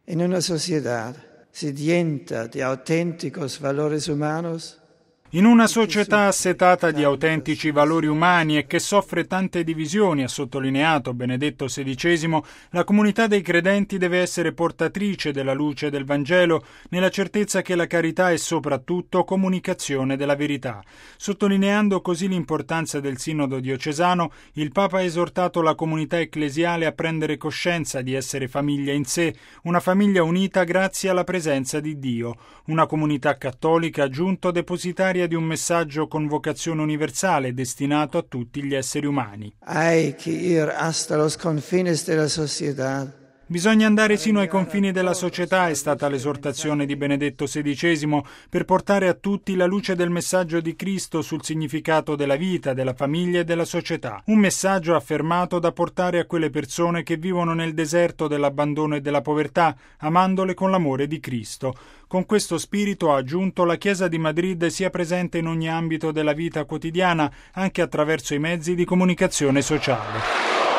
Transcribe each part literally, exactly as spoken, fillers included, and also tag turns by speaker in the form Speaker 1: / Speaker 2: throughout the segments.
Speaker 1: In una sociedad sedienta de auténticos valores humanos,
Speaker 2: in una società assetata di autentici valori umani e che soffre tante divisioni, ha sottolineato Benedetto sedicesimo, la comunità dei credenti deve essere portatrice della luce del Vangelo, nella certezza che la carità è soprattutto comunicazione della verità. Sottolineando così l'importanza del sinodo diocesano, il Papa ha esortato la comunità ecclesiale a prendere coscienza di essere famiglia in sé, una famiglia unita grazie alla presenza di Dio, una comunità cattolica, ha aggiunto, depositaria di un messaggio con vocazione universale destinato a tutti gli esseri umani.
Speaker 1: Hay que ir hasta los confines de la sociedad.
Speaker 2: Bisogna andare sino ai confini della società, è stata l'esortazione di Benedetto sedicesimo, per portare a tutti la luce del messaggio di Cristo sul significato della vita, della famiglia e della società. Un messaggio affermato da portare a quelle persone che vivono nel deserto dell'abbandono e della povertà, amandole con l'amore di Cristo. Con questo spirito, ha aggiunto, la Chiesa di Madrid sia presente in ogni ambito della vita quotidiana, anche attraverso i mezzi di comunicazione sociale.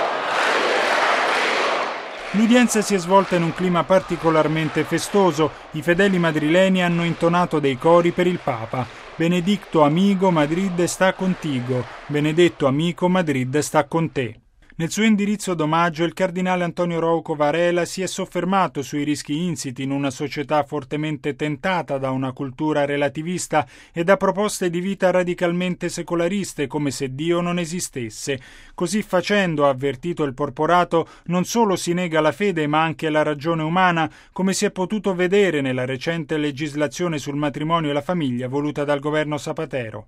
Speaker 2: L'udienza si è svolta in un clima particolarmente festoso. I fedeli madrileni hanno intonato dei cori per il Papa. Benedicto amigo, Madrid sta contigo. Benedetto amico, Madrid sta con te. Nel suo indirizzo d'omaggio il cardinale Antonio Rouco Varela si è soffermato sui rischi insiti in una società fortemente tentata da una cultura relativista e da proposte di vita radicalmente secolariste, come se Dio non esistesse. Così facendo, ha avvertito il porporato, non solo si nega la fede ma anche la ragione umana, come si è potuto vedere nella recente legislazione sul matrimonio e la famiglia voluta dal governo Zapatero.